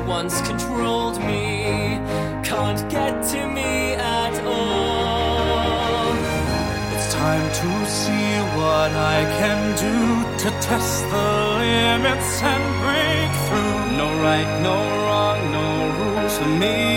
once controlled me can't get to me at all. It's time to see what I can do to test the limits and break through. No right, no wrong, no rules for me.